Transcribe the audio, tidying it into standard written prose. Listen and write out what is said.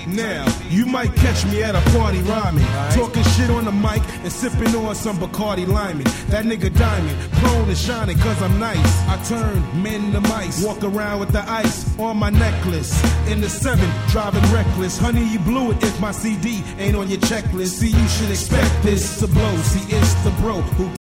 Now, you might catch me at a party rhyming, talking shit on the mic and sipping on some Bacardi Lyman. That nigga Diamond, prone to shining cause I'm nice. I turn men to mice, walk around with the ice on my necklace. In the 7, driving reckless. Honey, you blew it if my CD ain't on your checklist. See, you should expect this to blow. See, it's the bro who